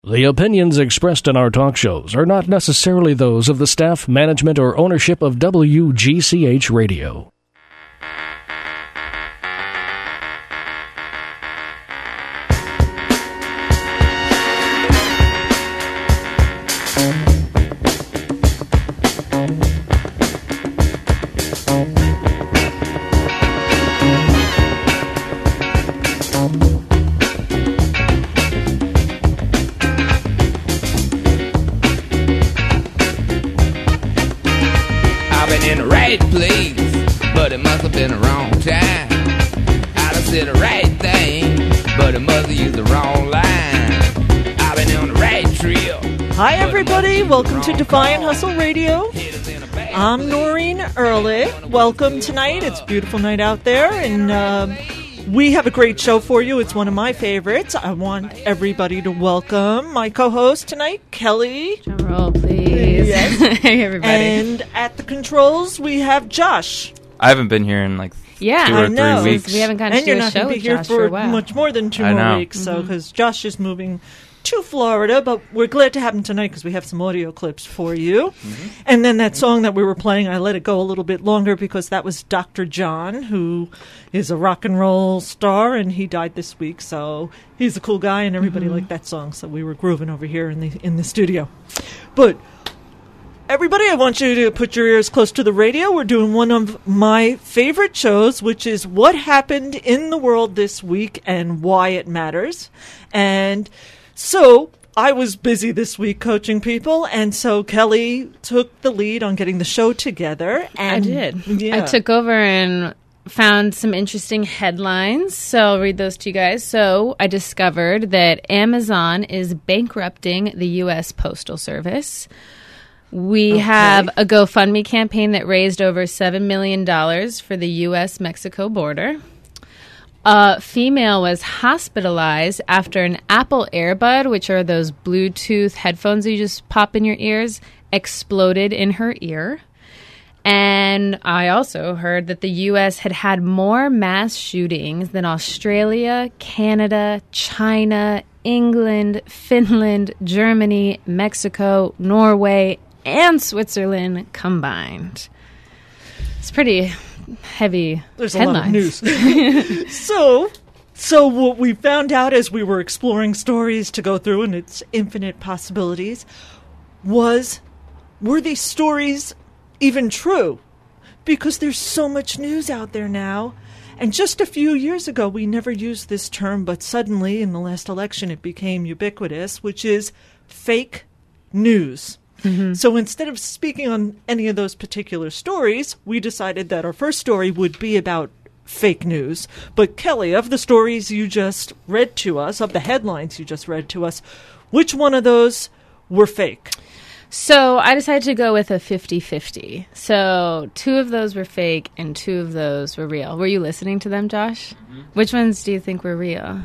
The opinions expressed in our talk shows are not necessarily those of the staff, management, or ownership of WGCH Radio. Hi everybody, welcome to Defiant Hustle Radio. I'm Noreen Ehrlich. Welcome tonight. It's a beautiful night out there, and we have a great show for you. It's one of my favorites. I want everybody to welcome my co-host tonight, Kelly. Drum roll, please. Yes. Hey everybody. And at the controls, we have Josh. I haven't been here in like 2 or 3 weeks. We haven't gotten to do a show with Josh for a while. Much more than 2 more weeks, so because Josh is moving to Florida, but we're glad to have him tonight because we have some audio clips for you. And then that song that we were playing, I let it go a little bit longer because that was Dr. John, who is a rock and roll star, and he died this week, so he's a cool guy, and everybody liked that song, so we were grooving over here in the studio. But everybody, I want you to put your ears close to the radio. We're doing one of my favorite shows, which is What Happened in the World This Week and Why It Matters. And so I was busy this week coaching people, and so Kelly took the lead on getting the show together. And I did. Yeah. I took over and found some interesting headlines, so I'll read those to you guys. So I discovered that Amazon is bankrupting the U.S. Postal Service. We have a GoFundMe campaign that raised over $7 million for the U.S.-Mexico border. A female was hospitalized after an Apple Airbud, which are those Bluetooth headphones you just pop in your ears, exploded in her ear. And I also heard that the U.S. had more mass shootings than Australia, Canada, China, England, Finland, Germany, Mexico, Norway, and Switzerland combined. It's pretty heavy There's headlines. a lot of news. So what we found out as we were exploring stories to go through and its infinite possibilities were these stories even true? Because there's so much news out there now. And just a few years ago, we never used this term, but suddenly in the last election, it became ubiquitous, which is fake news. So instead of speaking on any of those particular stories, we decided that our first story would be about fake news. But Kelly, of the stories you just read to us, of the headlines you just read to us, which one of those were fake? So I decided to go with a 50-50. So 2 of those were fake and 2 of those were real. Were you listening to them, Josh? Which ones do you think were real?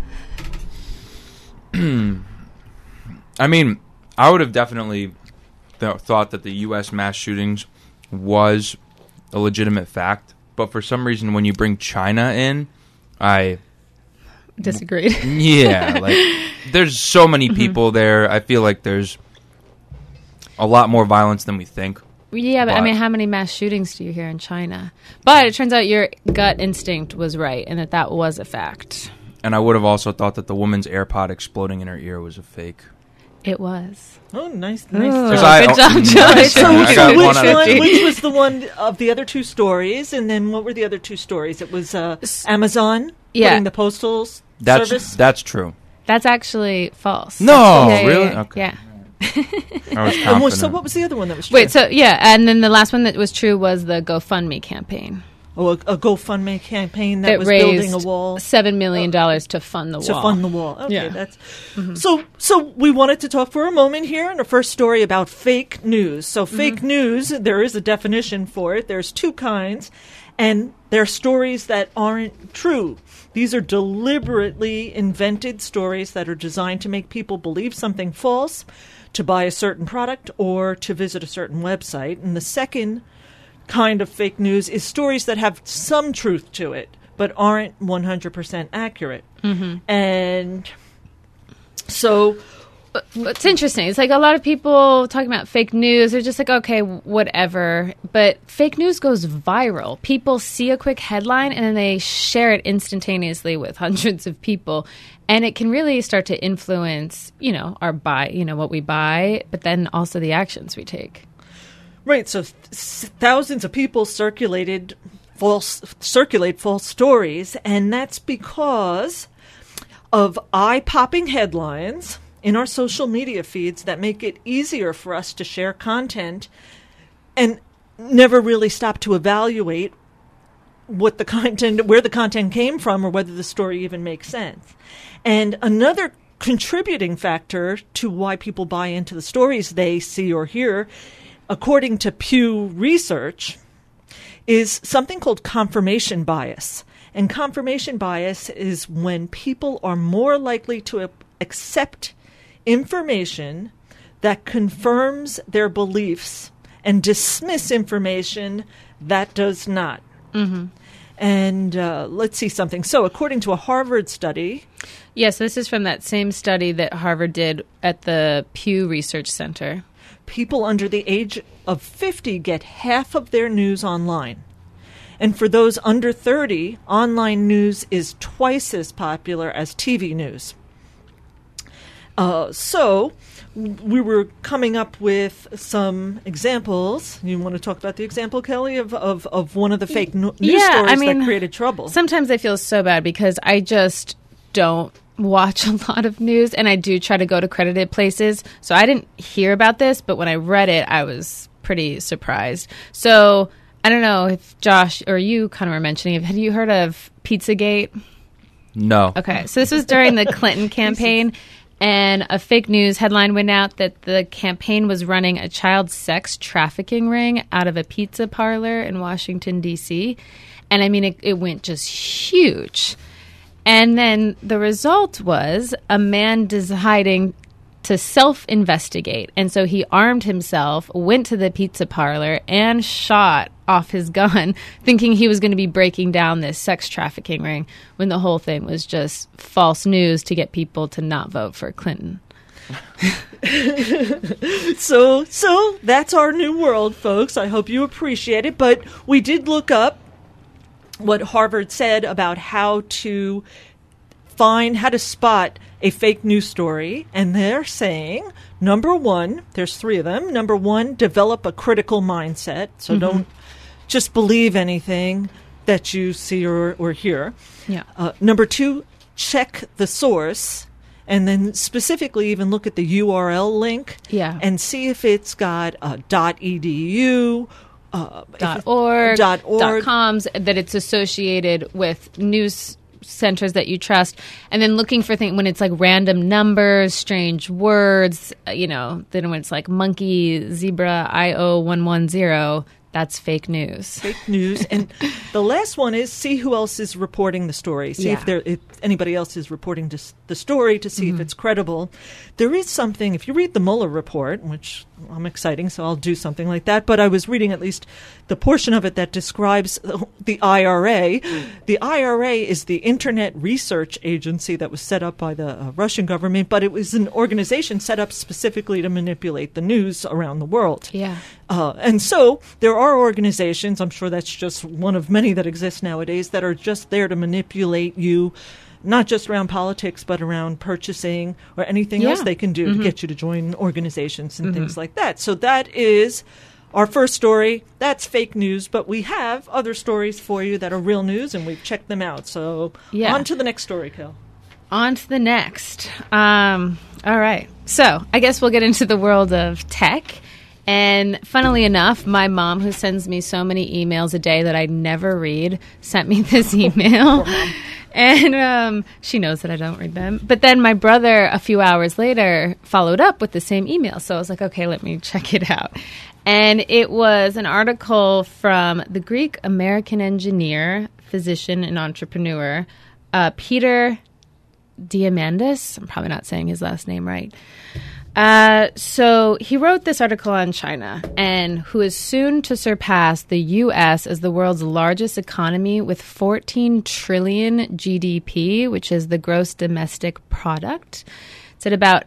I mean, I would have definitely thought that the U.S. mass shootings was a legitimate fact, but for some reason, when you bring China in, I disagreed. Yeah, like there's so many people there. I feel like there's a lot more violence than we think. Yeah, but I mean, how many mass shootings do you hear in China? But it turns out your gut instinct was right, and that was a fact. And I would have also thought that the woman's AirPod exploding in her ear was a fake. It was. Oh, nice. Good job, Josh. Which was the one of the other 2 stories, and then what were the other 2 stories? It was Amazon putting the postal service. That's true. That's actually false. No, really? Yeah. Okay. Yeah. I was confident. So what was the other one that was true? Wait, and then the last one that was true was the GoFundMe campaign. Oh, a GoFundMe campaign that was raised building a wall. $7 million to fund the wall. To fund the wall. Okay, yeah. That's so we wanted to talk for a moment here in our first story about fake news. So fake news, there is a definition for it. There's 2 kinds, and they're stories that aren't true. These are deliberately invented stories that are designed to make people believe something false, to buy a certain product, or to visit a certain website. And the second kind of fake news is stories that have some truth to it, but aren't 100% accurate. And so But it's interesting. It's like a lot of people talking about fake news. They're just like, okay, whatever. But fake news goes viral. People see a quick headline and then they share it instantaneously with hundreds of people. And it can really start to influence, our what we buy, but then also the actions we take. Right. So thousands of people circulate false stories, and that's because of eye-popping headlines in our social media feeds that make it easier for us to share content and never really stop to evaluate where the content came from, or whether the story even makes sense. And another contributing factor to why people buy into the stories they see or hear, according to Pew Research, is something called confirmation bias. And confirmation bias is when people are more likely to accept information that confirms their beliefs and dismiss information that does not. Mm-hmm. And let's see something. So according to a Harvard study... Yes, this is from that same study that Harvard did at the Pew Research Center. People under the age of 50 get half of their news online. And for those under 30, online news is twice as popular as TV news. So we were coming up with some examples. You want to talk about the example, Kelly, of one of the fake news stories that created trouble? Sometimes I feel so bad because I just don't watch a lot of news, and I do try to go to credited places. So I didn't hear about this, but when I read it, I was pretty surprised. So I don't know if Josh or you kind of were mentioning it. Have you heard of Pizzagate? No. Okay, so this was during the Clinton campaign, and a fake news headline went out that the campaign was running a child sex trafficking ring out of a pizza parlor in Washington, D.C. And I mean, it went just huge. And then the result was a man deciding to self-investigate. And so he armed himself, went to the pizza parlor, and shot off his gun, thinking he was going to be breaking down this sex trafficking ring, when the whole thing was just false news to get people to not vote for Clinton. So that's our new world, folks. I hope you appreciate it. But we did look up what Harvard said about how to spot a fake news story, and they're saying, number one, there's three of them. Number one, develop a critical mindset. So don't just believe anything that you see or hear. Yeah. Number two, check the source, and then specifically even look at the URL link and see if it's got .edu, .org, .coms, that it's associated with news centers that you trust, and then looking for things when it's like random numbers, strange words, then when it's like monkey, zebra, IO110, that's fake news. Fake news. And the last one is see who else is reporting the story. See if anybody else is reporting the story to see if it's credible. There is something, if you read the Mueller report, which I'm exciting, so I'll do something like that, but I was reading at least the portion of it that describes the IRA. The IRA is the Internet Research Agency that was set up by the Russian government, but it was an organization set up specifically to manipulate the news around the world. Yeah. And so there are organizations, I'm sure that's just one of many that exist nowadays, that are just there to manipulate you, not just around politics, but around purchasing or anything else they can do to get you to join organizations and things like that. So that is our first story. That's fake news, but we have other stories for you that are real news, and we've checked them out. So on to the next story, Kel. On to the next. All right. So I guess we'll get into the world of tech. And funnily enough, my mom, who sends me so many emails a day that I never read, sent me this email. And she knows that I don't read them. But then my brother, a few hours later, followed up with the same email. So I was like, okay, let me check it out. And it was an article from the Greek-American engineer, physician, and entrepreneur, Peter Diamandis. I'm probably not saying his last name right. So he wrote this article on China, and who is soon to surpass the U.S. as the world's largest economy with 14 trillion GDP, which is the gross domestic product. It's at about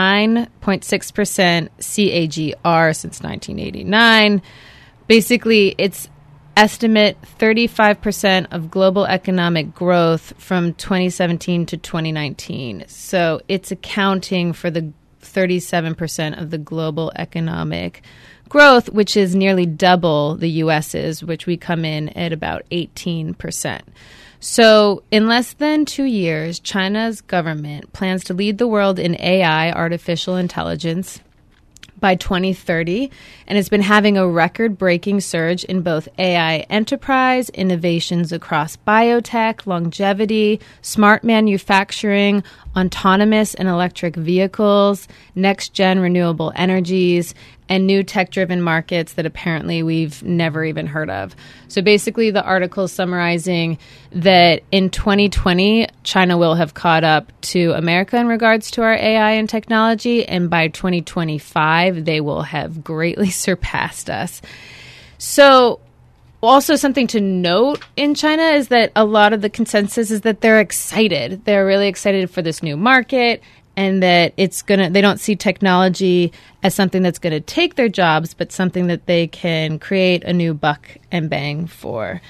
9.6% CAGR since 1989. Basically, it's estimate 35% of global economic growth from 2017 to 2019. So it's accounting for the 37% of the global economic growth, which is nearly double the U.S.'s, which we come in at about 18%. So in less than 2 years, China's government plans to lead the world in AI, artificial intelligence, by 2030, and it's been having a record-breaking surge in both AI enterprise, innovations across biotech, longevity, smart manufacturing, autonomous and electric vehicles, next-gen renewable energies, and new tech-driven markets that apparently we've never even heard of. So basically, the article is summarizing that in 2020, China will have caught up to America in regards to our AI and technology, and by 2025, they will have greatly surpassed us. So also something to note in China is that a lot of the consensus is that they're excited. They're really excited for this new market, and that they don't see technology as something that's going to take their jobs, but something that they can create a new buck and bang for.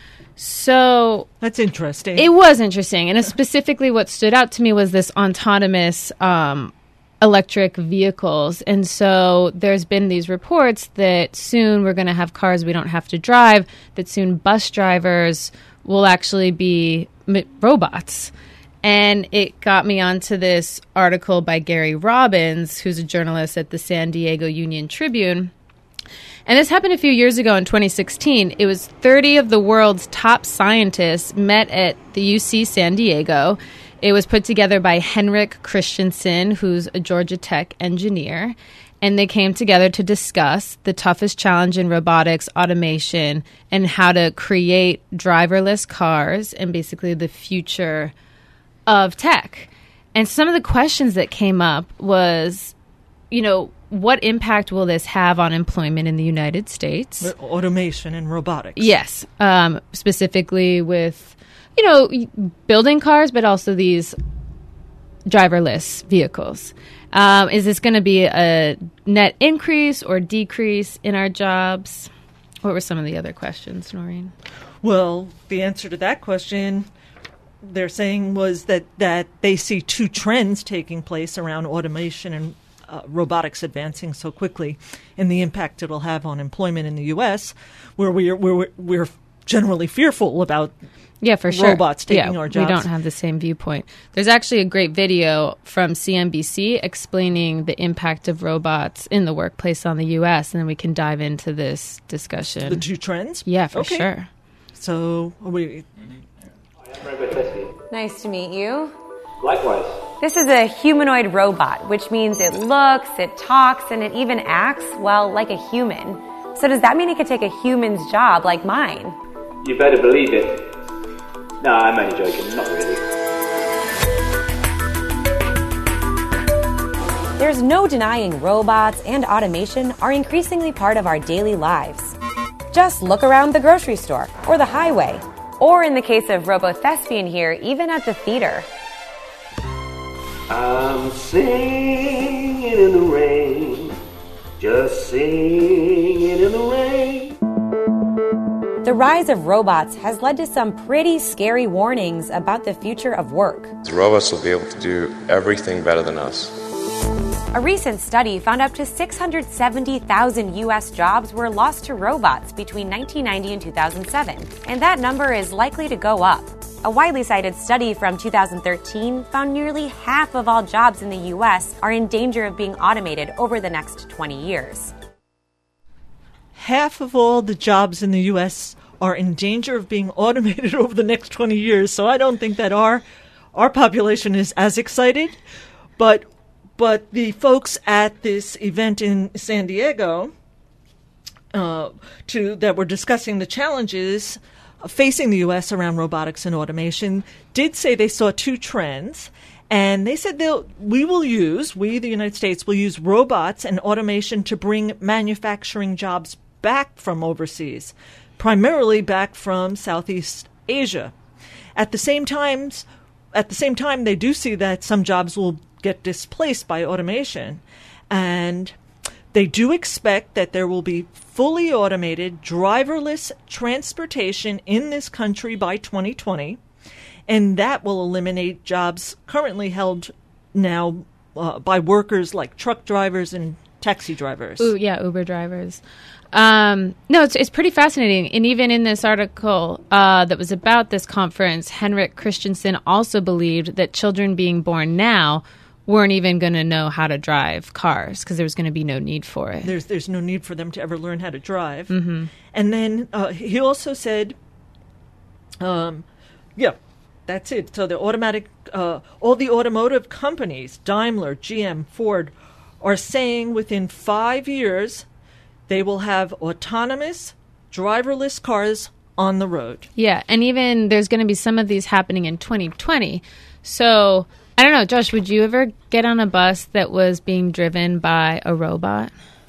So that's interesting. It was interesting. And specifically what stood out to me was this autonomous electric vehicles. And so there's been these reports that soon we're going to have cars we don't have to drive, that soon bus drivers will actually be robots. And it got me onto this article by Gary Robbins, who's a journalist at the San Diego Union Tribune. And this happened a few years ago in 2016. It was 30 of the world's top scientists met at the UC San Diego. It was put together by Henrik Christensen, who's a Georgia Tech engineer. And they came together to discuss the toughest challenge in robotics, automation, and how to create driverless cars and basically the future of tech. And some of the questions that came up was, what impact will this have on employment in the United States? Automation and robotics. Yes. Specifically with, building cars, but also these driverless vehicles. Is this going to be a net increase or decrease in our jobs? What were some of the other questions, Noreen? Well, the answer to that question, they're saying, was that they see two trends taking place around automation and robotics advancing so quickly, and the impact it'll have on employment in the U.S., where we're generally fearful about robots taking our jobs. We don't have the same viewpoint. There's actually a great video from CNBC explaining the impact of robots in the workplace on the U.S., and then we can dive into this discussion. The two trends? Yeah, for sure. So we... Nice to meet you. Likewise. This is a humanoid robot, which means it looks, it talks, and it even acts, like a human. So does that mean it could take a human's job like mine? You better believe it. No, I'm only joking. Not really. There's no denying robots and automation are increasingly part of our daily lives. Just look around the grocery store or the highway. Or in the case of Robothespian here, even at the theater. I'm singing in the rain, just singing in the rain. The rise of robots has led to some pretty scary warnings about the future of work. Robots will be able to do everything better than us. A recent study found up to 670,000 U.S. jobs were lost to robots between 1990 and 2007, and that number is likely to go up. A widely cited study from 2013 found nearly half of all jobs in the U.S. are in danger of being automated over the next 20 years. Half of all the jobs in the U.S. are in danger of being automated over the next 20 years, so I don't think that our population is as excited, but the folks at this event in San Diego that were discussing the challenges facing the U.S. around robotics and automation did say they saw two trends. And they said we, the United States, will use robots and automation to bring manufacturing jobs back from overseas, primarily back from Southeast Asia. At the same time, they do see that some jobs will get displaced by automation. And they do expect that there will be fully automated, driverless transportation in this country by 2020, and that will eliminate jobs currently held now by workers like truck drivers and taxi drivers. Ooh, yeah, Uber drivers. No, it's pretty fascinating. And even in this article that was about this conference, Henrik Christensen also believed that children being born now weren't even going to know how to drive cars because there was going to be no need for it. There's no need for them to ever learn how to drive. Mm-hmm. And then he also said, that's it. So the all the automotive companies, Daimler, GM, Ford, are saying within 5 years they will have autonomous, driverless cars on the road. Yeah, and even there's going to be some of these happening in 2020. So, I don't know, Josh, would you ever get on a bus that was being driven by a robot?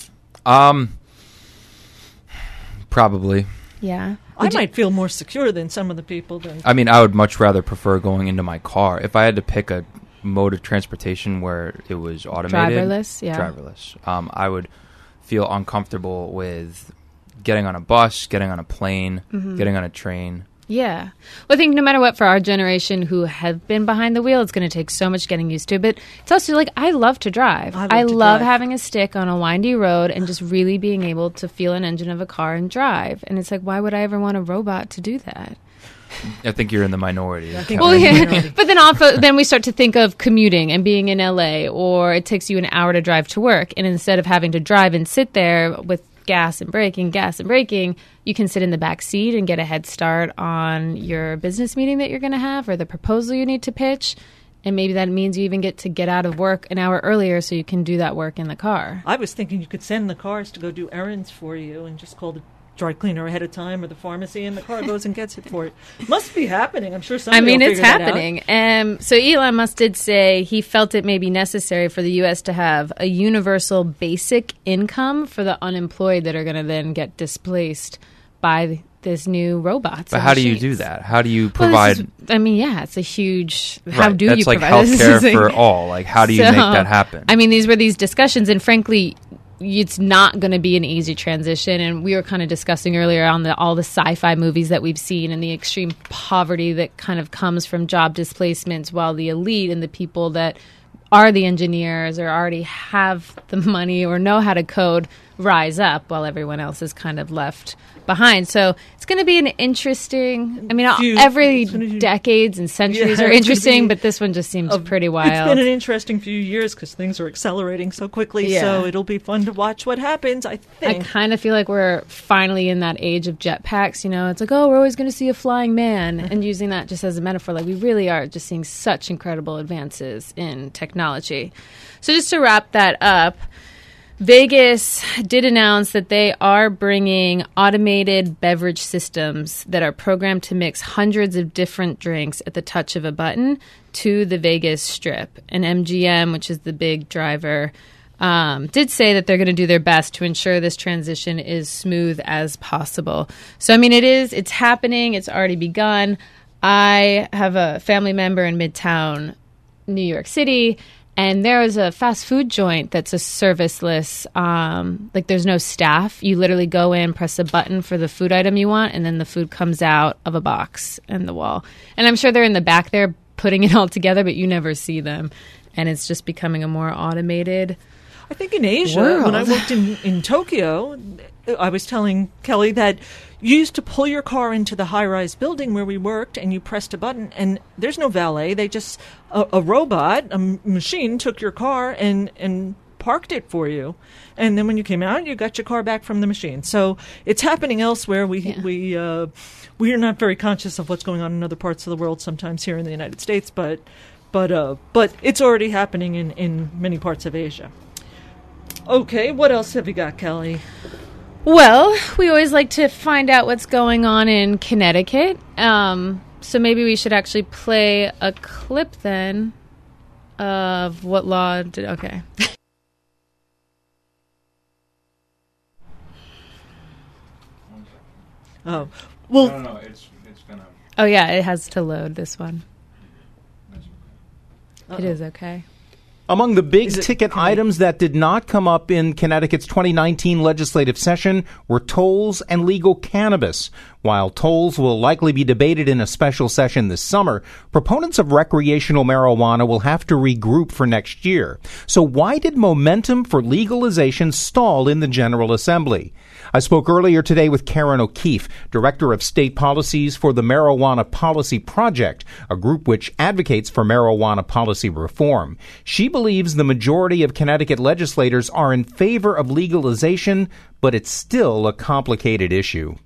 Probably. Yeah. I might feel more secure than some of the people. I would much rather prefer going into my car. If I had to pick a mode of transportation where it was automated. Driverless, yeah. Driverless. I would feel uncomfortable with getting on a bus, getting on a plane, getting on a train. Yeah. Well, I think no matter what, for our generation who have been behind the wheel, it's going to take so much getting used to. But it's also like, I love to drive. I love having a stick on a windy road and just really being able to feel an engine of a car and drive. And it's like, why would I ever want a robot to do that? I think you're in the minority. Well, yeah. But then we start to think of commuting and being in LA, or it takes you an hour to drive to work. And instead of having to drive and sit there with gas and braking, you can sit in the back seat and get a head start on your business meeting that you're going to have or the proposal you need to pitch. And maybe that means you even get out of work an hour earlier so you can do that work in the car. I was thinking you could send the cars to go do errands for you and just call the dry cleaner ahead of time or the pharmacy, and the car goes and gets it for it. Must be happening. I'm sure somebody will it's figure that happening. So Elon Musk did say he felt it may be necessary for the U.S. to have a universal basic income for the unemployed that are going to then get displaced by this new robots. But how do you do that? How do you provide? It's a huge. How do That's you like provide healthcare for all? Like, how do you make that happen? These were these discussions, and frankly, it's not going to be an easy transition. And we were kind of discussing earlier on all the sci-fi movies that we've seen and the extreme poverty that kind of comes from job displacements, while the elite and the people that are the engineers or already have the money or know how to code rise up while everyone else is kind of left behind. So it's going to be an interesting, every decades and centuries are interesting, but this one just seems pretty wild. It's been an interesting few years because things are accelerating so quickly, so it'll be fun to watch what happens, I think. I kind of feel like we're finally in that age of jetpacks, It's like, we're always going to see a flying man, and using that just as a metaphor, like we really are just seeing such incredible advances in technology. So just to wrap that up, Vegas did announce that they are bringing automated beverage systems that are programmed to mix hundreds of different drinks at the touch of a button to the Vegas Strip. And MGM, which is the big driver, did say that they're going to do their best to ensure this transition is smooth as possible. So, it's happening. It's already begun. I have a family member in Midtown, New York City, and there is a fast food joint that's a serviceless, there's no staff. You literally go in, press a button for the food item you want, and then the food comes out of a box in the wall. And I'm sure they're in the back there putting it all together, but you never see them. And it's just becoming a more automated I think in Asia, world. When I worked in Tokyo, I was telling Kelly that you used to pull your car into the high-rise building where we worked, and you pressed a button, and there's no valet. They just, a robot, a machine, took your car and parked it for you. And then when you came out, you got your car back from the machine. So it's happening elsewhere. We are not very conscious of what's going on in other parts of the world sometimes here in the United States, but it's already happening in many parts of Asia. Okay, what else have you got, Kelly? Well, we always like to find out what's going on in Connecticut. So maybe we should actually play a clip then of what law did. Okay. Oh, well. No, it's gonna. Oh yeah, it has to load this one. That's okay. It is okay. Among the big-ticket items that did not come up in Connecticut's 2019 legislative session were tolls and legal cannabis. While tolls will likely be debated in a special session this summer, proponents of recreational marijuana will have to regroup for next year. So why did momentum for legalization stall in the General Assembly? I spoke earlier today with Karen O'Keefe, Director of State Policies for the Marijuana Policy Project, a group which advocates for marijuana policy reform. She believes the majority of Connecticut legislators are in favor of legalization, but it's still a complicated issue.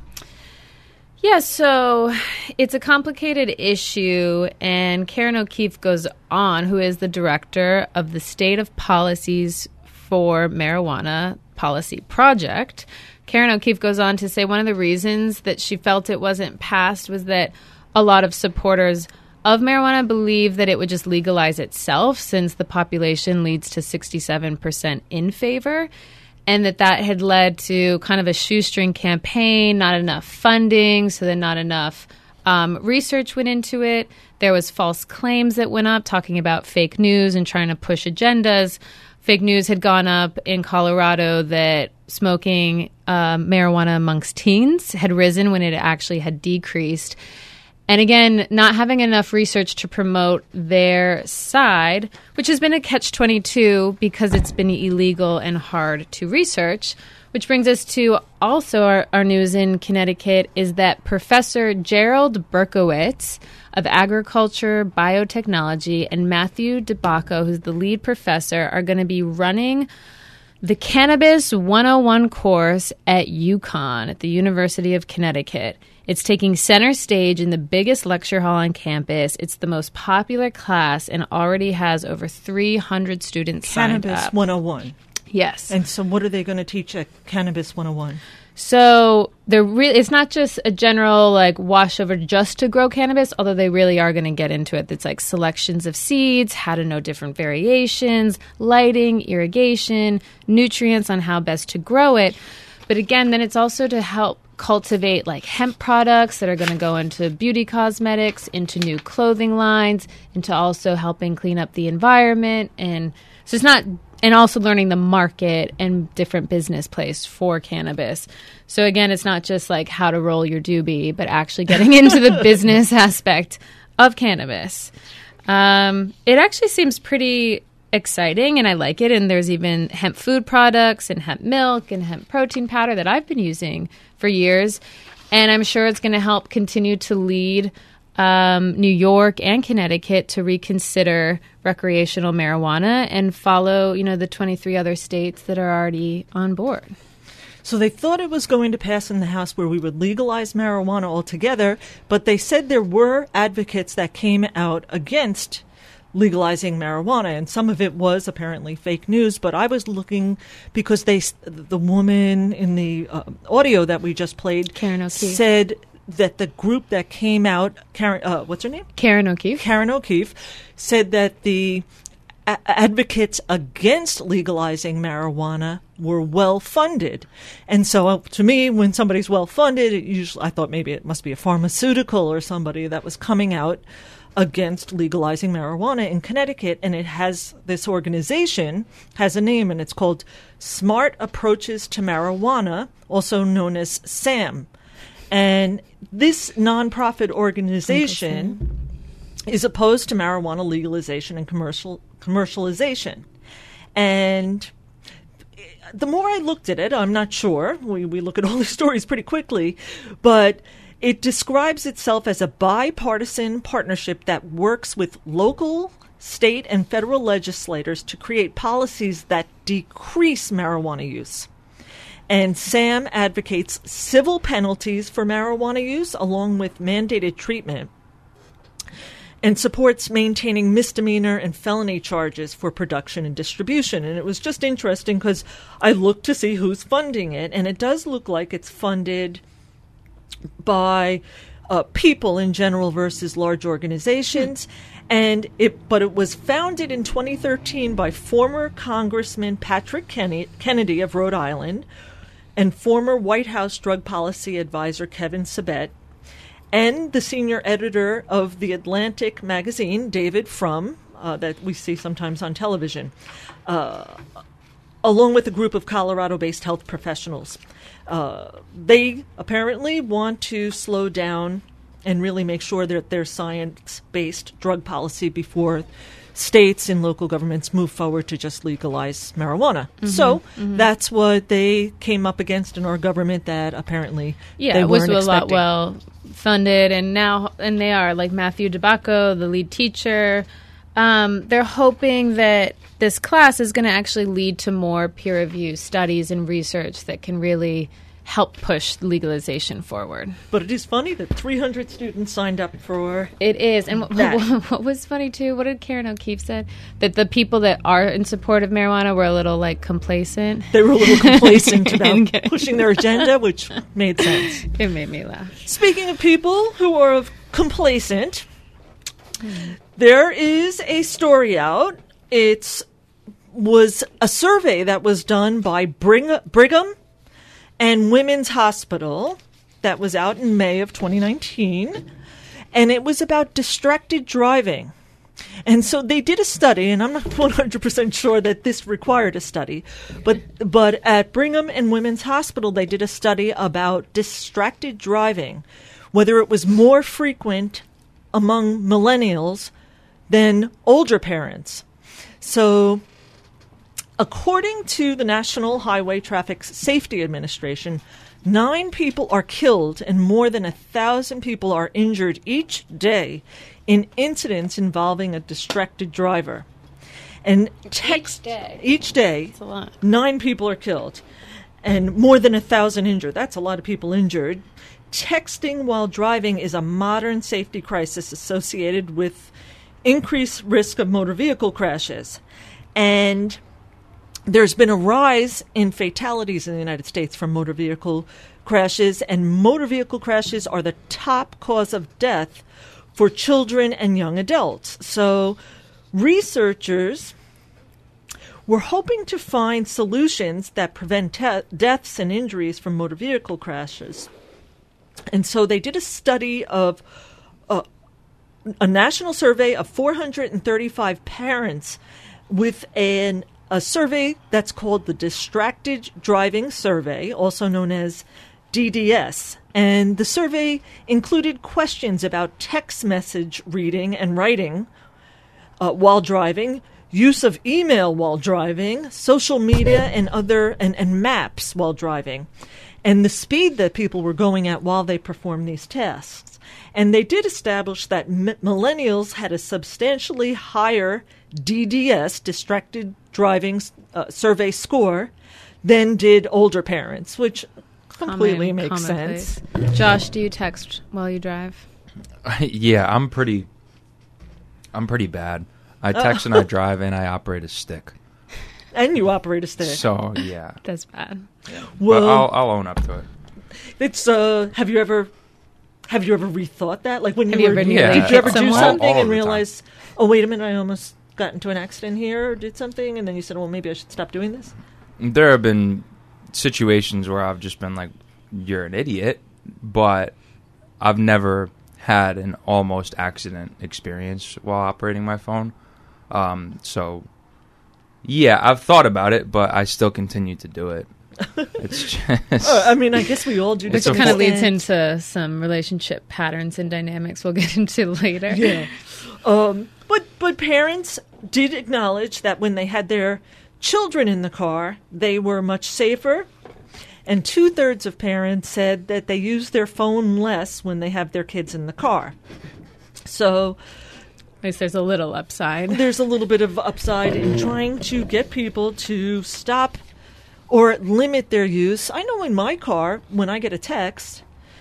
Yeah, so it's a complicated issue, and Karen O'Keefe goes on, who is the director of the State of Policies for Marijuana Policy Project. Karen O'Keefe goes on to say one of the reasons that she felt it wasn't passed was that a lot of supporters of marijuana believe that it would just legalize itself, since the population leads to 67% in favor, and that had led to kind of a shoestring campaign, not enough funding, so then not enough research went into it. There was false claims that went up talking about fake news and trying to push agendas. Fake news had gone up in Colorado that smoking marijuana amongst teens had risen when it actually had decreased. And again, not having enough research to promote their side, which has been a catch-22 because it's been illegal and hard to research. Which brings us to also our news in Connecticut is that Professor Gerald Berkowitz of Agriculture, Biotechnology, and Matthew DeBacco, who's the lead professor, are going to be running the Cannabis 101 course at UConn, at the University of Connecticut. It's taking center stage in the biggest lecture hall on campus. It's the most popular class and already has over 300 students signed up. Cannabis 101. Yes. And so what are they going to teach at Cannabis 101? So it's not just a general wash over just to grow cannabis, although they really are going to get into it. It's like selections of seeds, how to know different variations, lighting, irrigation, nutrients on how best to grow it. But again, then it's also to help cultivate hemp products that are going to go into beauty cosmetics, into new clothing lines, into also helping clean up the environment. And so it's not, and also learning the market and different business place for cannabis. So again, it's not just how to roll your doobie, but actually getting into the business aspect of cannabis. It actually seems pretty exciting, and I like it. And there's even hemp food products and hemp milk and hemp protein powder that I've been using for years. And I'm sure it's going to help continue to lead New York and Connecticut to reconsider recreational marijuana and follow, the 23 other states that are already on board. So they thought it was going to pass in the House where we would legalize marijuana altogether, but they said there were advocates that came out against legalizing marijuana, and some of it was apparently fake news. But I was looking because the woman in the audio that we just played, Karen O'Keefe, said that the group that came out, what's her name? Karen O'Keefe. Karen O'Keefe said that the advocates against legalizing marijuana were well funded. And so to me, when somebody's well funded, I thought maybe it must be a pharmaceutical or somebody that was coming out against legalizing marijuana in Connecticut. And this organization has a name, and it's called Smart Approaches to Marijuana, also known as SAM. And this nonprofit organization is opposed to marijuana legalization and commercialization. And the more I looked at it, I'm not sure. We look at all these stories pretty quickly, but it describes itself as a bipartisan partnership that works with local, state, and federal legislators to create policies that decrease marijuana use. And SAM advocates civil penalties for marijuana use along with mandated treatment, and supports maintaining misdemeanor and felony charges for production and distribution. And it was just interesting because I looked to see who's funding it, and it does look like it's funded by people in general versus large organizations. But it was founded in 2013 by former Congressman Patrick Kennedy of Rhode Island and former White House drug policy advisor Kevin Sabet, and the senior editor of The Atlantic magazine, David Frum, that we see sometimes on television, along with a group of Colorado-based health professionals. They apparently want to slow down and really make sure that there's science-based drug policy before states and local governments move forward to just legalize marijuana. So that's what they came up against in our government that apparently they it was weren't a lot expecting. well funded, and they are, like Matthew DeBacco, the lead teacher. They're hoping that this class is going to actually lead to more peer-reviewed studies and research that can really help push legalization forward. But it is funny that 300 students signed up for It is. And that. what was funny, too, what did Karen O'Keefe said? That the people that are in support of marijuana were a little, complacent. They were a little complacent about pushing their agenda, which made sense. It made me laugh. Speaking of people who are complacent, there is a story out. It was a survey that was done by Brigham and Women's Hospital that was out in May of 2019, and it was about distracted driving. And so they did a study, and I'm not 100% sure that this required a study, but at Brigham and Women's Hospital, they did a study about distracted driving, whether it was more frequent among millennials than older parents. So according to the National Highway Traffic Safety Administration, 9 people are killed and more than 1,000 people are injured each day in incidents involving a distracted driver. And each day, That's a lot. 9 people are killed and more than 1,000 injured. That's a lot of people injured. Texting while driving is a modern safety crisis associated with increased risk of motor vehicle crashes. And there's been a rise in fatalities in the United States from motor vehicle crashes, and motor vehicle crashes are the top cause of death for children and young adults. So researchers were hoping to find solutions that prevent deaths and injuries from motor vehicle crashes. And so they did a study of a national survey of 435 parents with a survey that's called the Distracted Driving Survey, also known as DDS. And the survey included questions about text message reading and writing while driving, use of email while driving, social media and maps while driving, and the speed that people were going at while they performed these tasks. And they did establish that millennials had a substantially higher DDS, distracted driving survey score, than did older parents, which completely makes sense. Josh, do you text while you drive? Yeah, I'm pretty bad. I text and I drive and I operate a stick. And you operate a stick. So yeah, That's bad. Well, but I'll own up to it. it's have you ever rethought that? Like when Have you you were, ever Yeah. did you ever do someone? something All and the realize, oh wait a minute, I almost got into an accident here or did something, and then you said, well, maybe I should stop doing this? There have been situations where I've just been like, you're an idiot, but I've never had an almost accident experience while operating my phone. So yeah, I've thought about it, but I still continue to do it. It's just I mean, I guess we all do. Which to kind of some leads extent. into some relationship patterns and dynamics we'll get into later. Yeah. But parents did acknowledge that when they had their children in the car, they were much safer. And 2/3 of parents said that they use their phone less when they have their kids in the car. So At least there's a little upside. there's a little bit of upside in trying to get people to stop or limit their use. I know in my car, when I get a text,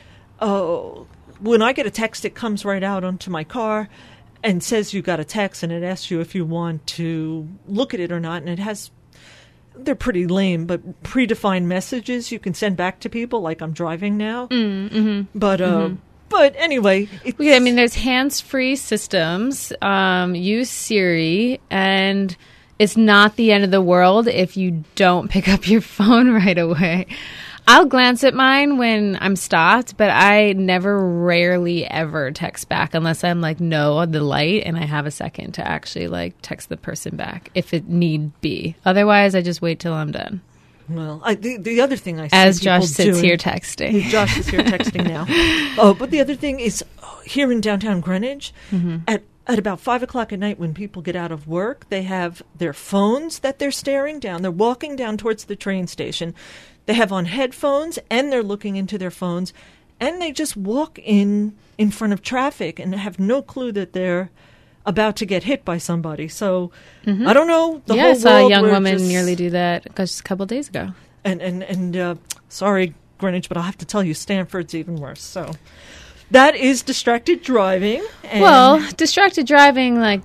it comes right out onto my car and says you got a text, and it asks you if you want to look at it or not. And they're pretty lame, but predefined messages you can send back to people, like I'm driving now. But anyway, Yeah, I mean, there's hands-free systems. Use Siri, and it's not the end of the world if you don't pick up your phone right away. I'll glance at mine when I'm stopped, but I rarely ever text back unless I'm like, no, on the light, and I have a second to actually like text the person back if it need be. Otherwise, I just wait till I'm done. Well, the other thing I see as people Josh sits doing, here texting. Josh is here texting now. Oh, but the other thing is here in downtown Greenwich, at about 5 o'clock at night when people get out of work, they have their phones that they're staring down. They're walking down towards the train station. They have on headphones and they're looking into their phones, and they just walk in front of traffic and have no clue that they're about to get hit by somebody. So I don't know. I saw a young woman nearly do that just a couple of days ago. And sorry, Greenwich, but I'll have to tell you, Stanford's even worse. So that is distracted driving. Well, distracted driving, like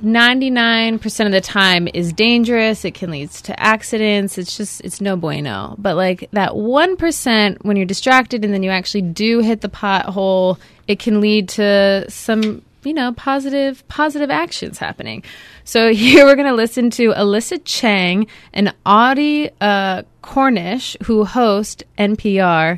99% of the time, is dangerous. It can lead to accidents. It's no bueno. But like that 1%, when you're distracted and then you actually do hit the pothole, it can lead to some, positive actions happening. So here we're going to listen to Alyssa Chang and Audie Cornish, who host NPR.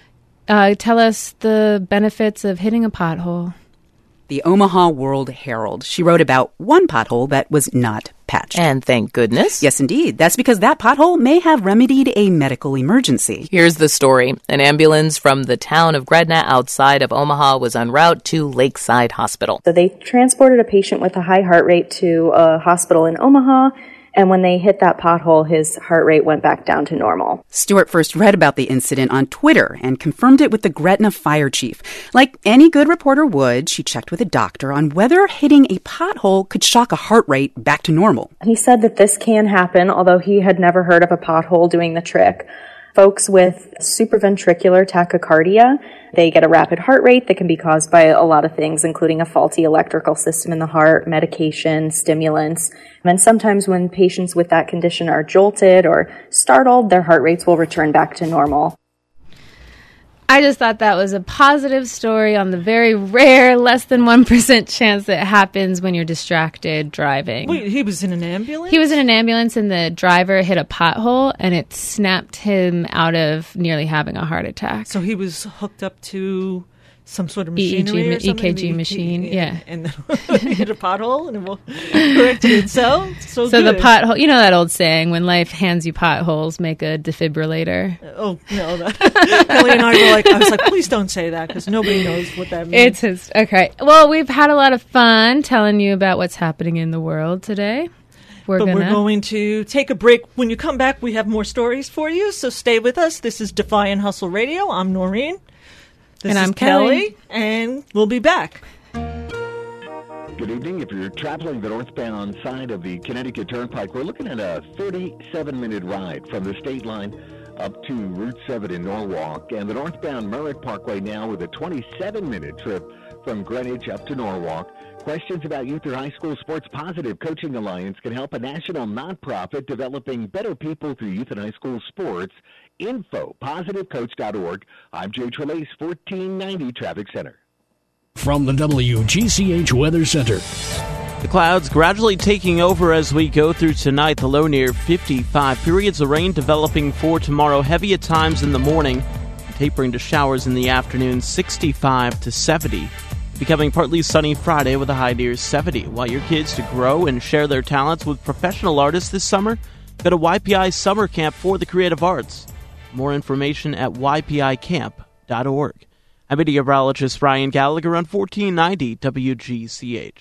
Tell us the benefits of hitting a pothole. The Omaha World Herald. She wrote about one pothole that was not patched. And thank goodness. Yes, indeed. That's because that pothole may have remedied a medical emergency. Here's the story. An ambulance from the town of Gretna outside of Omaha was en route to Lakeside Hospital. So they transported a patient with a high heart rate to a hospital in Omaha. And when they hit that pothole, his heart rate went back down to normal. Stewart first read about the incident on Twitter and confirmed it with the Gretna fire chief. Like any good reporter would, she checked with a doctor on whether hitting a pothole could shock a heart rate back to normal. He said that this can happen, although he had never heard of a pothole doing the trick. Folks with supraventricular tachycardia, they get a rapid heart rate that can be caused by a lot of things, including a faulty electrical system in the heart, medication, stimulants. And sometimes when patients with that condition are jolted or startled, their heart rates will return back to normal. I just thought that was a positive story on the very rare, less than 1% chance that happens when you're distracted driving. Wait, he was in an ambulance? He was in an ambulance and the driver hit a pothole and it snapped him out of nearly having a heart attack. So he was hooked up to some sort of machinery EKG machine, yeah. And hit a pothole and it will correct itself. So the pothole, you know that old saying, when life hands you potholes, make a defibrillator. Oh, no. Kelly and I was like, please don't say that because nobody knows what that means. Okay. Well, we've had a lot of fun telling you about what's happening in the world today. We're going to take a break. When you come back, we have more stories for you, so stay with us. This is Defy and Hustle Radio. I'm Noreen. And I'm Kelly. And we'll be back. Good evening. If you're traveling the northbound side of the Connecticut Turnpike, we're looking at a 37-minute ride from the state line up to Route 7 in Norwalk, and the northbound Merritt Parkway now with a 27-minute trip from Greenwich up to Norwalk. Questions about Youth or High School Sports? Positive Coaching Alliance can help, a national nonprofit developing better people through youth and high school sports. Info, positivecoach.org. I'm Jay Trelase, 1490 Traffic Center. From the WGCH Weather Center. The clouds gradually taking over as we go through tonight. The low near 55. Periods of rain developing for tomorrow. Heavy at times in the morning. Tapering to showers in the afternoon. 65 to 70. Becoming partly sunny Friday with a high near 70. Want your kids to grow and share their talents with professional artists this summer? Go to YPI Summer Camp for the Creative Arts. More information at ypicamp.org. I'm meteorologist Ryan Gallagher on 1490 WGCH.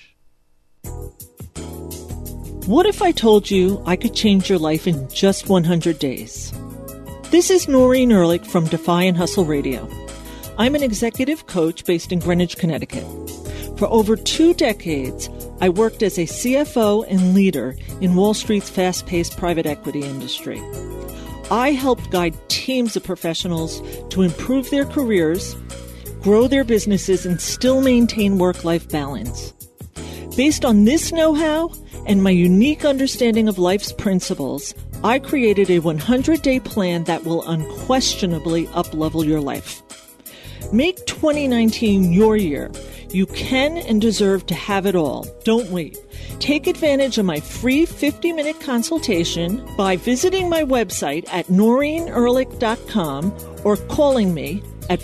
What if I told you I could change your life in just 100 days? This is Noreen Ehrlich from Defy and Hustle Radio. I'm an executive coach based in Greenwich, Connecticut. For over 2 decades, I worked as a CFO and leader in Wall Street's fast-paced private equity industry. I helped guide teams of professionals to improve their careers, grow their businesses, and still maintain work-life balance. Based on this know-how and my unique understanding of life's principles, I created a 100-day plan that will unquestionably up-level your life. Make 2019 your year. You can and deserve to have it all. Don't wait. Take advantage of my free 50-minute consultation by visiting my website at NoreenEhrlich.com or calling me at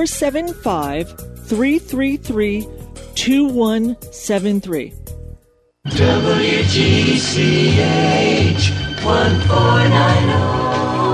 475-333-2173. WGCH 1490.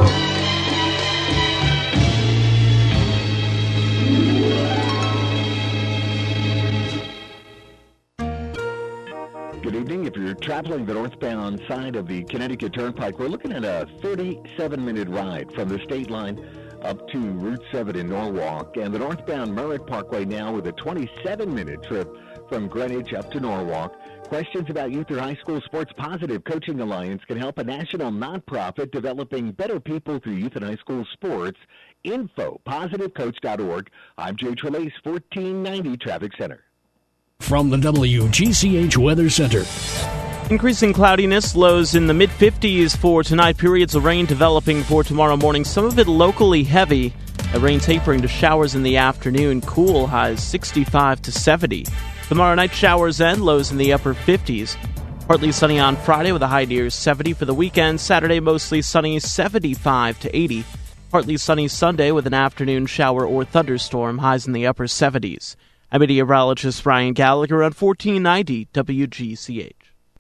Good evening. If you're traveling the northbound side of the Connecticut Turnpike, we're looking at a 37-minute ride from the state line up to Route 7 in Norwalk, and the northbound Merritt Parkway now with a 27-minute trip from Greenwich up to Norwalk. Questions about youth or high school sports? Positive Coaching Alliance can help, a national nonprofit developing better people through youth and high school sports. Info, positivecoach.org. I'm Jay Trelase, 1490 Traffic Center. From the WGCH Weather Center. Increasing cloudiness, lows in the mid-50s for tonight. Periods of rain developing for tomorrow morning. Some of it locally heavy. The rain tapering to showers in the afternoon. Cool, highs 65 to 70. Tomorrow night, showers and lows in the upper 50s. Partly sunny on Friday with a high near 70 for the weekend. Saturday, mostly sunny, 75 to 80. Partly sunny Sunday with an afternoon shower or thunderstorm. Highs in the upper 70s. I'm meteorologist Ryan Gallagher on 1490 WGCH.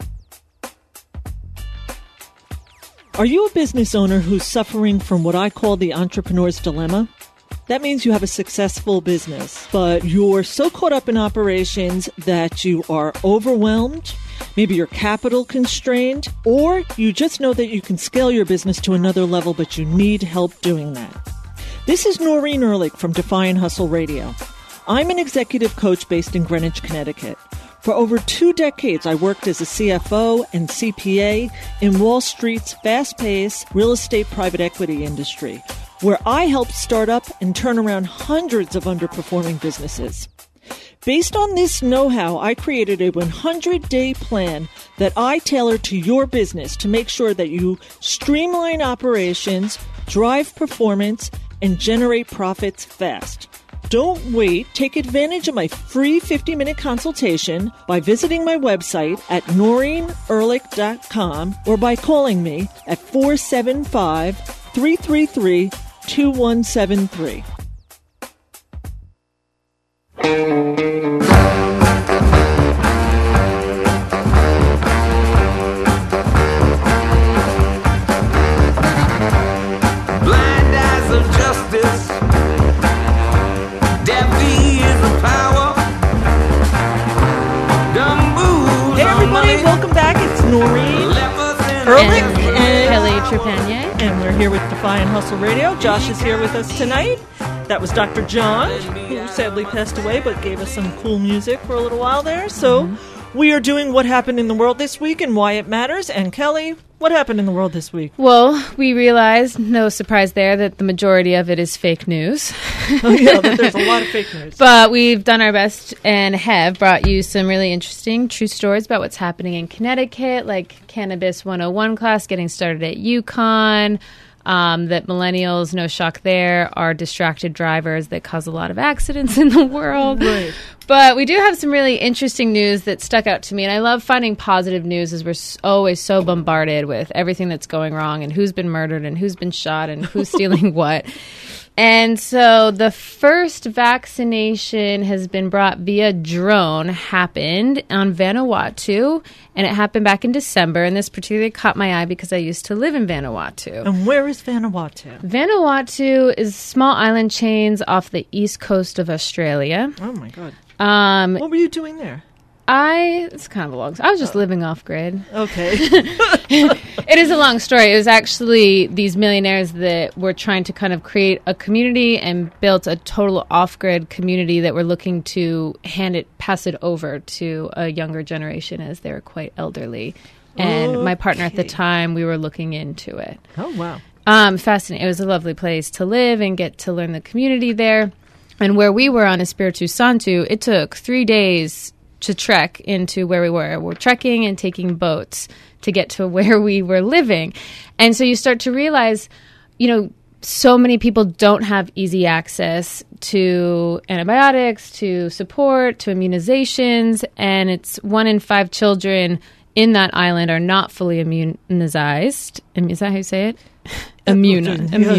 Are you a business owner who's suffering from what I call the entrepreneur's dilemma? That means you have a successful business, but you're so caught up in operations that you are overwhelmed, maybe you're capital constrained, or you just know that you can scale your business to another level, but you need help doing that. This is Noreen Ehrlich from Defiant Hustle Radio. I'm an executive coach based in Greenwich, Connecticut. For over 2 decades, I worked as a CFO and CPA in Wall Street's fast-paced real estate private equity industry, where I helped start up and turn around hundreds of underperforming businesses. Based on this know-how, I created a 100-day plan that I tailor to your business to make sure that you streamline operations, drive performance, and generate profits fast. Don't wait. Take advantage of my free 50-minute consultation by visiting my website at NoreenEhrlich.com or by calling me at 475-333-2173. Blind eyes of justice. Hey everybody, welcome back. It's Noreen Ehrlich and Kelly Trepanier. And we're here with Defiant Hustle Radio. Josh is here with us tonight. That was Dr. John, who sadly passed away, but gave us some cool music for a little while there. So we are doing What Happened in the World This Week and Why It Matters. And Kelly, what happened in the world this week? Well, we realized, no surprise there, that the majority of it is fake news. Oh, yeah, there's a lot of fake news. But we've done our best and have brought you some really interesting true stories about what's happening in Connecticut, like Cannabis 101 class getting started at UConn, that millennials, no shock there, are distracted drivers that cause a lot of accidents in the world. Right. But we do have some really interesting news that stuck out to me, and I love finding positive news as we're always so bombarded with everything that's going wrong and who's been murdered and who's been shot and who's stealing what. And so the first vaccination has been brought via drone, happened on Vanuatu, and it happened back in December. And this particularly caught my eye because I used to live in Vanuatu. And where is Vanuatu? Vanuatu is small island chains off the east coast of Australia. Oh, my God. What were you doing there? It's kind of a long story. I was just living off grid. Okay. It is a long story. It was actually these millionaires that were trying to kind of create a community and built a total off-grid community that were looking to pass it over to a younger generation as they were quite elderly. And my partner at the time, we were looking into it. Oh, wow. Fascinating. It was a lovely place to live and get to learn the community there. And where we were on Espiritu Santo, it took 3 days to trek into where we were. We're trekking and taking boats to get to where we were living. And so you start to realize, so many people don't have easy access to antibiotics, to support, to immunizations, and it's 1 in 5 children in that island are not fully immunized. Is that how you say it? immunized. And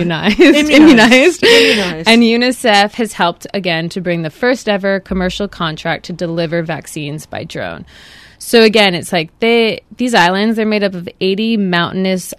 UNICEF has helped again to bring the first ever commercial contract to deliver vaccines by drone. So again, it's like these islands, they're made up of 80 mountainous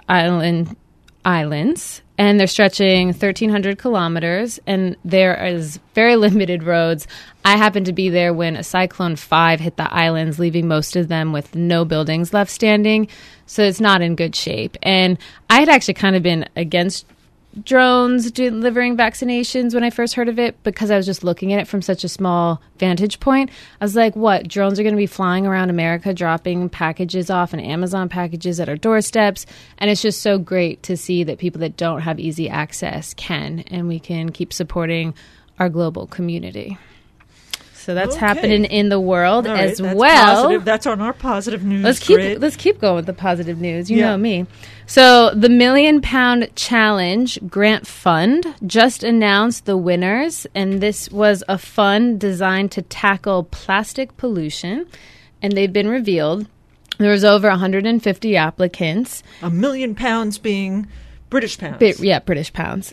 islands, and they're stretching 1,300 kilometers, and there is very limited roads. I happened to be there when a Cyclone 5 hit the islands, leaving most of them with no buildings left standing. So it's not in good shape. And I had actually kind of been against drones delivering vaccinations when I first heard of it, because I was just looking at it from such a small vantage point. I was like, what? Drones are going to be flying around America, dropping packages off and Amazon packages at our doorsteps. And it's just so great to see that people that don't have easy access can, and we can keep supporting our global community. So that's happening in the world as well. Positive. That's on our positive news. Let's keep going with the positive news. You know me. So the £1 Million Challenge Grant Fund just announced the winners, and this was a fund designed to tackle plastic pollution, and they've been revealed. There was over 150 applicants. £1 million being British pounds. British pounds.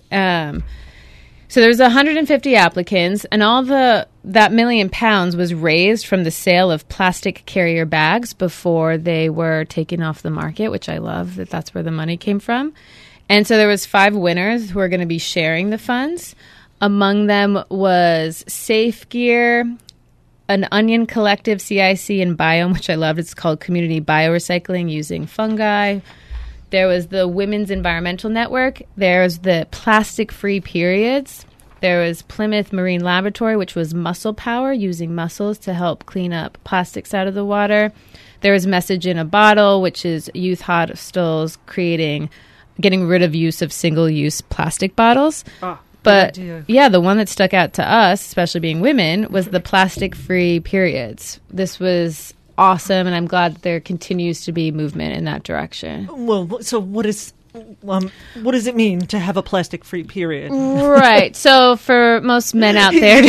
So there's 150 applicants, and all that £1 million was raised from the sale of plastic carrier bags before they were taken off the market, which I love that that's where the money came from. And so there was 5 winners who are going to be sharing the funds. Among them was Safe Gear, an Onion Collective, CIC, and Biome, which I loved. It's called Community Biorecycling Using Fungi. There was the Women's Environmental Network. There's the Plastic Free Periods. There was Plymouth Marine Laboratory, which was muscle power, using mussels to help clean up plastics out of the water. There was Message in a Bottle, which is youth hostels getting rid of use of single-use plastic bottles. But the one that stuck out to us, especially being women, was the Plastic Free Periods. This was awesome, and I'm glad that there continues to be movement in that direction. Well, so what does it mean to have a plastic-free period? Right. So for most men out there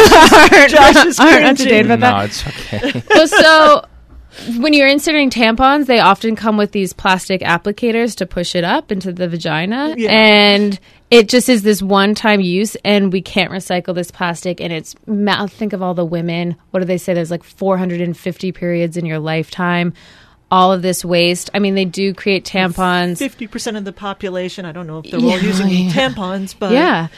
aren't up to date about that. No, it's okay. Well, so when you're inserting tampons, they often come with these plastic applicators to push it up into the vagina. Yeah. And it just is this one-time use, and we can't recycle this plastic. And think of all the women. What do they say? There's like 450 periods in your lifetime. All of this waste. I mean, they do create tampons. 50% of the population. I don't know if they're all using tampons, but yeah.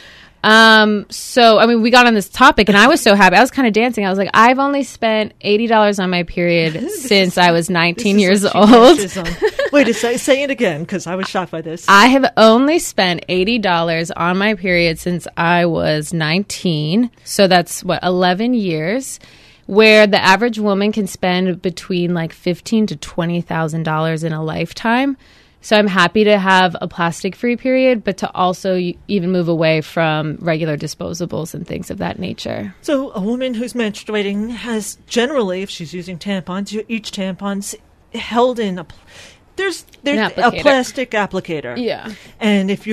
So, I mean, we got on this topic, and I was so happy. I was kind of dancing. I was like, I've only spent $80 on my period since I was 19 years old. Wait, say it again, because I was shocked by this. I have only spent $80 on my period since I was 19. So that's, 11 years, where the average woman can spend between like $15,000 to $20,000 in a lifetime. So I'm happy to have a plastic-free period, but to also even move away from regular disposables and things of that nature. So a woman who's menstruating has generally, if she's using tampons, each tampon's held in there's a plastic applicator. Yeah. And if you're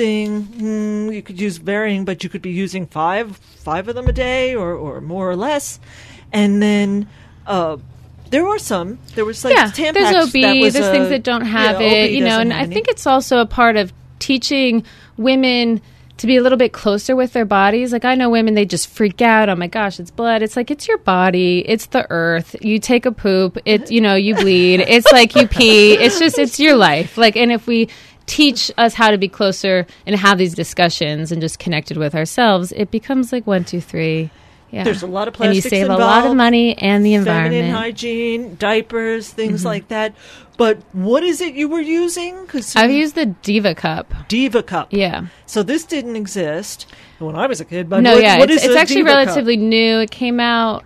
using, you could use varying, but you could be using five of them a day or more or less. And then there was like Tampax. There's OB, there's things that don't have it, and I think it's also a part of teaching women to be a little bit closer with their bodies. Like, I know women, they just freak out. Oh my gosh, it's blood. It's like, it's your body. It's the earth. You take a poop. You bleed. It's like you pee. It's your life. Like, and if we teach us how to be closer and have these discussions and just connected with ourselves, it becomes like 1, 2, 3. Yeah. There's a lot of plastics involved. And you save involved, a lot of money and the environment. Feminine hygiene, diapers, things like that. But what is it you were using? I've used the Diva Cup. Diva Cup. Yeah. So this didn't exist when I was a kid. But it's actually relatively new. It came out,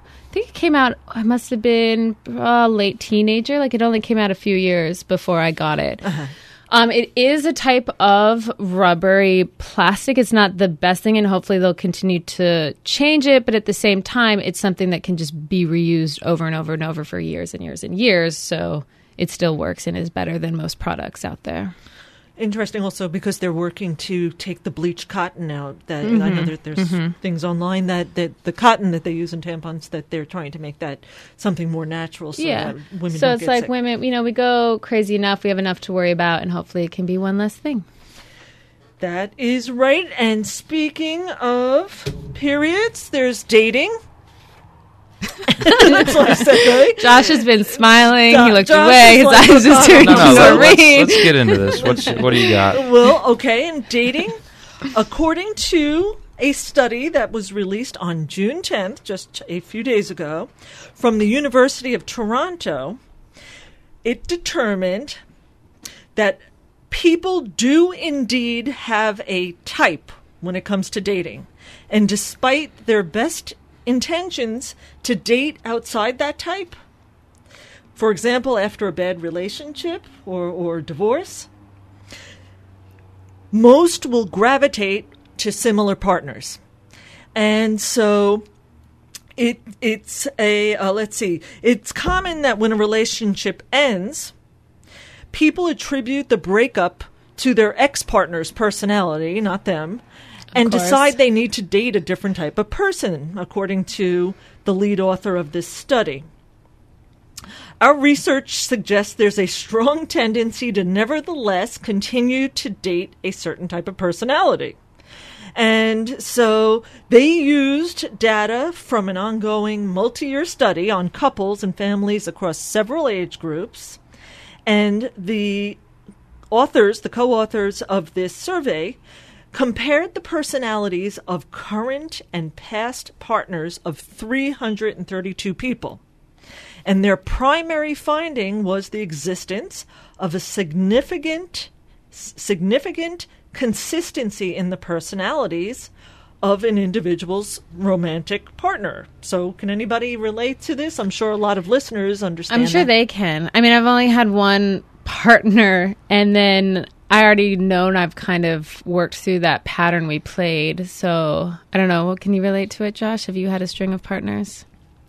I must have been late teenager. Like, it only came out a few years before I got it. Uh-huh. It is a type of rubbery plastic. It's not the best thing, and hopefully they'll continue to change it. But at the same time, it's something that can just be reused over and over and over for years and years and years. So it still works and is better than most products out there. Interesting also because they're working to take the bleached cotton out. That I know that there's things online that the cotton that they use in tampons, that they're trying to make that something more natural so that women so don't it's get like sick. Women, we go crazy enough, we have enough to worry about, and hopefully it can be one less thing. That is right. And speaking of periods, there's dating. That's what I said, right? Josh has been smiling. He looked Josh away. His eyes just turned to let's get into this. What do you got? Well, okay, and dating, according to a study that was released on June 10th, just a few days ago, from the University of Toronto, it determined that people do indeed have a type when it comes to dating. And despite their best intentions to date outside that type, for example, after a bad relationship or divorce, most will gravitate to similar partners. And so it's it's common that when a relationship ends, people attribute the breakup to their ex-partner's personality, not them, and decide they need to date a different type of person, according to the lead author of this study. Our research suggests there's a strong tendency to nevertheless continue to date a certain type of personality. And so they used data from an ongoing multi-year study on couples and families across several age groups. And the co-authors of this survey, compared the personalities of current and past partners of 332 people. And their primary finding was the existence of a significant consistency in the personalities of an individual's romantic partner. So can anybody relate to this? I'm sure a lot of listeners understand I'm sure that. they can. I mean, I've only had one partner, and then I already known I've kind of worked through that pattern we played. So I don't know. Well, can you relate to it, Josh? Have you had a string of partners?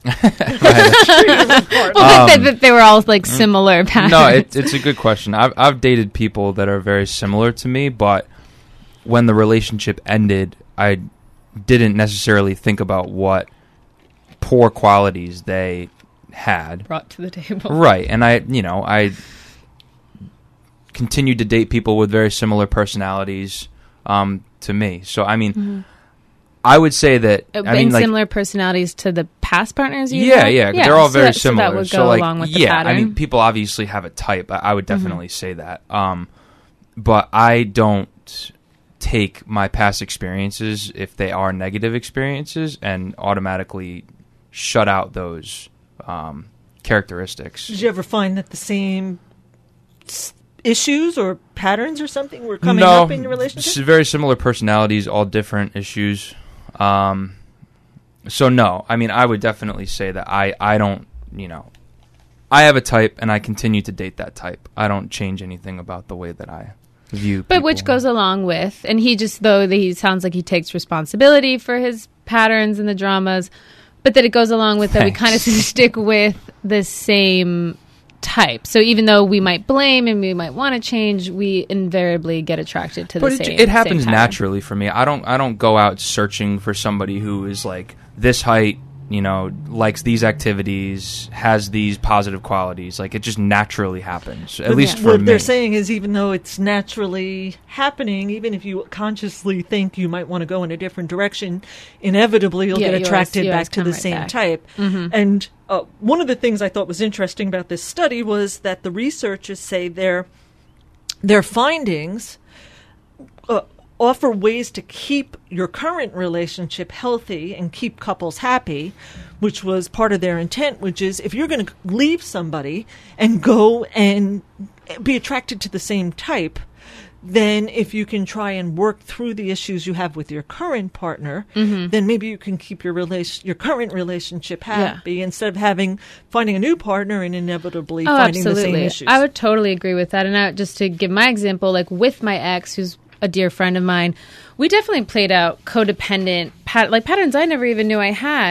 That they were all like similar patterns. No, it's a good question. I've dated people that are very similar to me, but when the relationship ended, I didn't necessarily think about what poor qualities they had brought to the table. Right, and I continued to date people with very similar personalities to me. So I mean, I would say that similar personalities to the past partners you had? Yeah, they're all very similar. So that would go along with the pattern. I mean, people obviously have a type. I would definitely say that. But I don't take my past experiences, if they are negative experiences, and automatically shut out those characteristics. Did you ever find that the same issues or patterns or something were coming up in your relationship? Very similar personalities, all different issues. So no, I mean, I would definitely say that I don't, I have a type and I continue to date that type. I don't change anything about the way that I view people. But which goes along with, and he sounds like he takes responsibility for his patterns and the dramas, but that it goes along with that we kind of stick with the same type. So even though we might blame and we might want to change, we invariably get attracted to the same. It happens same naturally for me. I don't go out searching for somebody who is like this height, likes these activities, has these positive qualities. Like it just naturally happens. At least for me. What they're saying is, even though it's naturally happening, even if you consciously think you might want to go in a different direction, inevitably you'll get attracted back to the same type. Mm-hmm. And one of the things I thought was interesting about this study was that the researchers say their findings offer ways to keep your current relationship healthy and keep couples happy, which was part of their intent, which is if you're going to leave somebody and go and be attracted to the same type, then if you can try and work through the issues you have with your current partner, then maybe you can keep your current relationship happy instead of finding a new partner and inevitably finding the same issues. I would totally agree with that. And just to give my example, like with my ex, who's a dear friend of mine, we definitely played out codependent patterns I never even knew I had.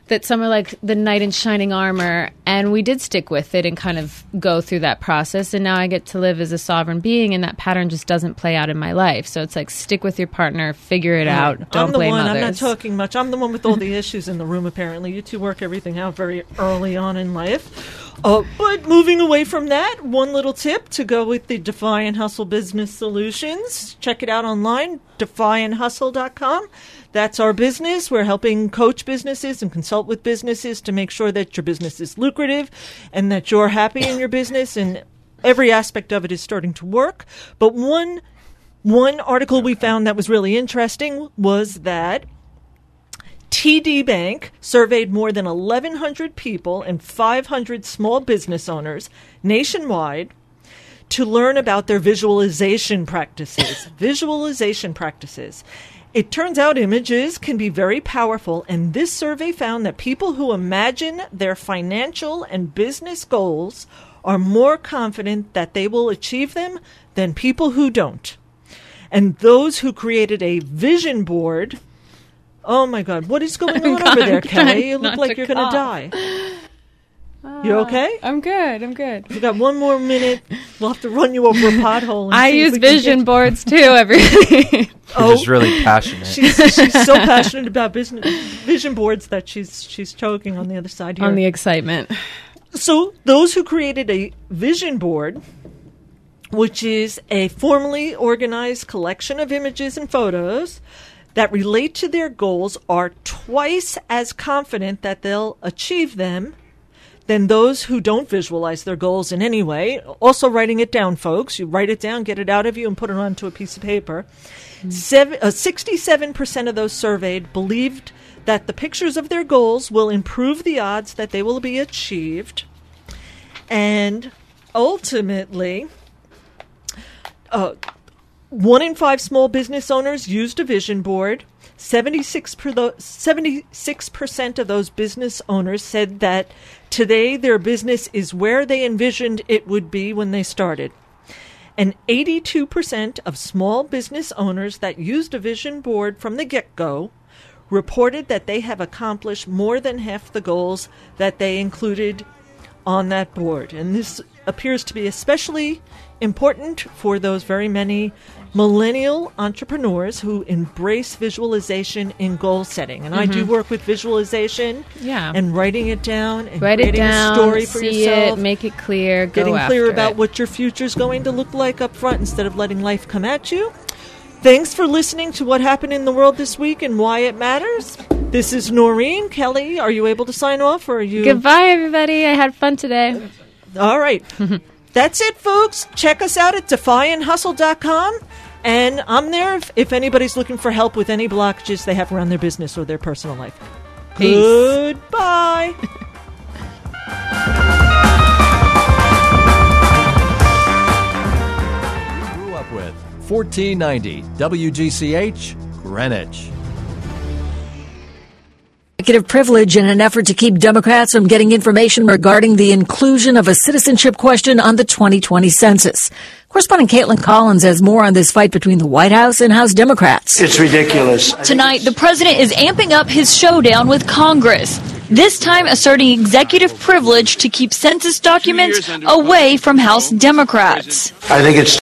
that some are like the knight in shining armor, and we did stick with it and kind of go through that process, and now I get to live as a sovereign being, and that pattern just doesn't play out in my life. So it's like, stick with your partner, figure it out, don't blame others. I'm not talking much. I'm the one with all the issues in the room, apparently. You two work everything out very early on in life. But moving away from that, one little tip to go with the Defiant Hustle Business Solutions. Check it out online, defianthustle.com. That's our business. We're helping coach businesses and consult with businesses to make sure that your business is lucrative and that you're happy in your business, and every aspect of it is starting to work. But one article we found that was really interesting was that TD Bank surveyed more than 1,100 people and 500 small business owners nationwide to learn about their visualization practices. It turns out images can be very powerful, and this survey found that people who imagine their financial and business goals are more confident that they will achieve them than people who don't. And those who created a vision board, oh my God, what is going on over there, Kelly? You look like you're going to die. You okay? I'm good. We got one more minute. We'll have to run you over a pothole. I use vision boards too every day. You're just really passionate. She's so passionate about vision boards that she's choking on the other side here. On the excitement. So those who created a vision board, which is a formally organized collection of images and photos that relate to their goals, are twice as confident that they'll achieve them than those who don't visualize their goals in any way. Also writing it down, folks. You write it down, get it out of you, and put it onto a piece of paper. 67% of those surveyed believed that the pictures of their goals will improve the odds that they will be achieved. And ultimately, 1 in 5 small business owners used a vision board. 76% of those business owners said that today their business is where they envisioned it would be when they started. And 82% of small business owners that used a vision board from the get-go reported that they have accomplished more than half the goals that they included on that board. And this appears to be especially important for those very many millennial entrepreneurs who embrace visualization in goal setting. And I do work with visualization and writing it down and creating a story for yourself. Make it clear, getting clear about what your future is going to look like up front instead of letting life come at you. Thanks for listening to what happened in the world this week and why it matters. This is Noreen. Kelly, are you able to sign off, or are you? Goodbye, everybody. I had fun today. All right. That's it, folks. Check us out at defianthustle.com. And I'm there if anybody's looking for help with any blockages they have around their business or their personal life. Peace. Goodbye. Grew up with 1490 WGCH, Greenwich. Executive privilege in an effort to keep Democrats from getting information regarding the inclusion of a citizenship question on the 2020 census. Correspondent Caitlin Collins has more on this fight between the White House and House Democrats. It's ridiculous. Tonight, the president is amping up his showdown with Congress, this time asserting executive privilege to keep census documents away from House Democrats. I think it's